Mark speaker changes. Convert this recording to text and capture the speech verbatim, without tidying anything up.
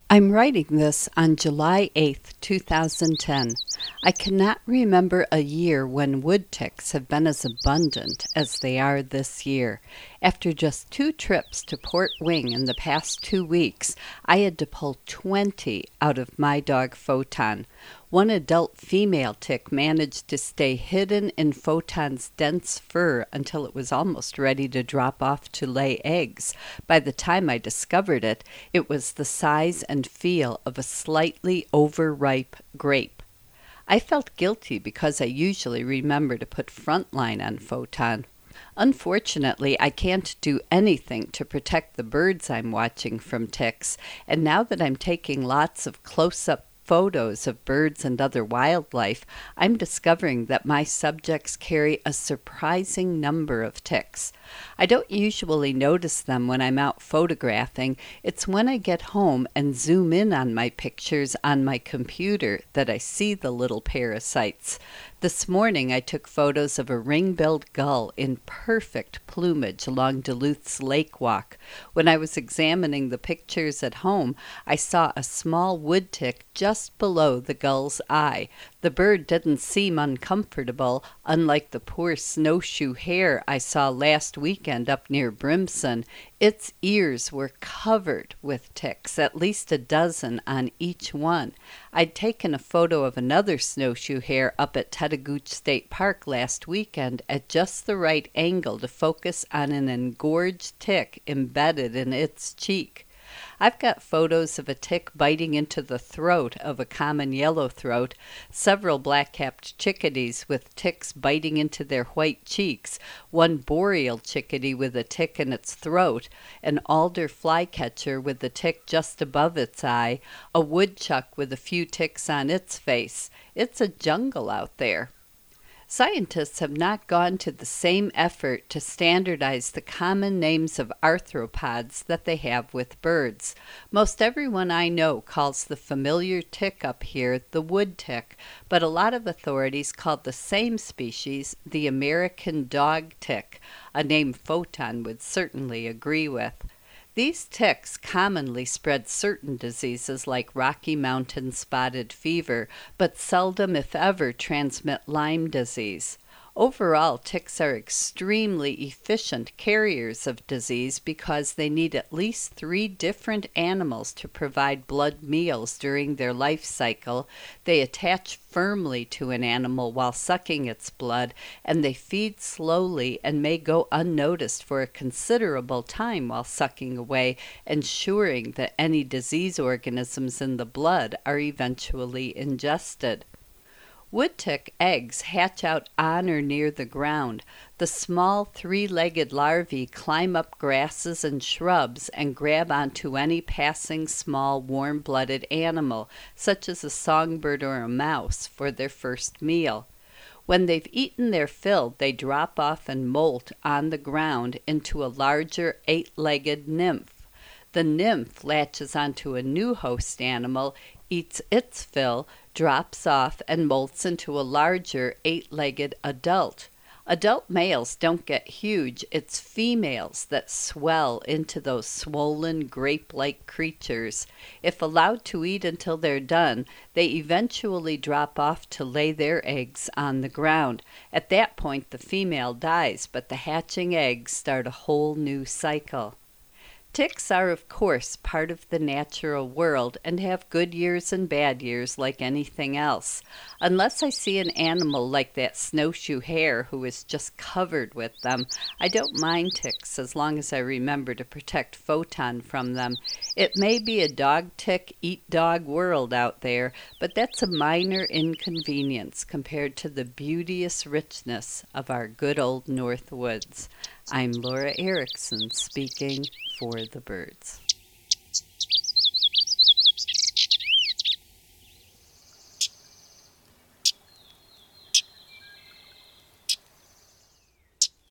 Speaker 1: I'm writing this on July eighth, two thousand ten. I cannot remember a year when wood ticks have been as abundant as they are this year. After just two trips to Port Wing in the past two weeks, I had to pull twenty out of my dog Photon. One adult female tick managed to stay hidden in Photon's dense fur until it was almost ready to drop off to lay eggs. By the time I discovered it, it was the size and feel of a slightly overripe grape. I felt guilty because I usually remember to put Frontline on Photon. Unfortunately, I can't do anything to protect the birds I'm watching from ticks, and now that I'm taking lots of close-up photos of birds and other wildlife, I'm discovering that my subjects carry a surprising number of ticks. I don't usually notice them when I'm out photographing. It's when I get home and zoom in on my pictures on my computer that I see the little parasites. This morning I took photos of a ring-billed gull in perfect plumage along Duluth's Lake Walk. When I was examining the pictures at home, I saw a small wood tick just below the gull's eye. The bird didn't seem uncomfortable, unlike the poor snowshoe hare I saw last weekend up near Brimson. Its ears were covered with ticks, at least a dozen on each one. I'd taken a photo of another snowshoe hare up at Tetagooch State Park last weekend at just the right angle to focus on an engorged tick embedded in its cheek. I've got photos of a tick biting into the throat of a common yellowthroat, several black-capped chickadees with ticks biting into their white cheeks, one boreal chickadee with a tick in its throat, an alder flycatcher with a tick just above its eye, a woodchuck with a few ticks on its face. It's a jungle out there. Scientists have not gone to the same effort to standardize the common names of arthropods that they have with birds. Most everyone I know calls the familiar tick up here the wood tick, but a lot of authorities call the same species the American dog tick, a name Photon would certainly agree with. These ticks commonly spread certain diseases like Rocky Mountain spotted fever, but seldom, if ever, transmit Lyme disease. Overall, ticks are extremely efficient carriers of disease because they need at least three different animals to provide blood meals during their life cycle. They attach firmly to an animal while sucking its blood, and they feed slowly and may go unnoticed for a considerable time while sucking away, ensuring that any disease organisms in the blood are eventually ingested. Wood tick eggs hatch out on or near the ground. The small three-legged larvae climb up grasses and shrubs and grab onto any passing small warm-blooded animal, such as a songbird or a mouse, for their first meal. When they've eaten their fill, they drop off and molt on the ground into a larger eight-legged nymph. The nymph latches onto a new host animal, eats its fill, drops off, and molts into a larger eight-legged adult. Adult males don't get huge. It's females that swell into those swollen, grape-like creatures. If allowed to eat until they're done, they eventually drop off to lay their eggs on the ground. At that point, the female dies, but the hatching eggs start a whole new cycle. Ticks are, of course, part of the natural world and have good years and bad years like anything else. Unless I see an animal like that snowshoe hare who is just covered with them, I don't mind ticks as long as I remember to protect Photon from them. It may be a dog-tick, eat-dog world out there, but that's a minor inconvenience compared to the beauteous richness of our good old North Woods. I'm Laura Erickson speaking for the birds.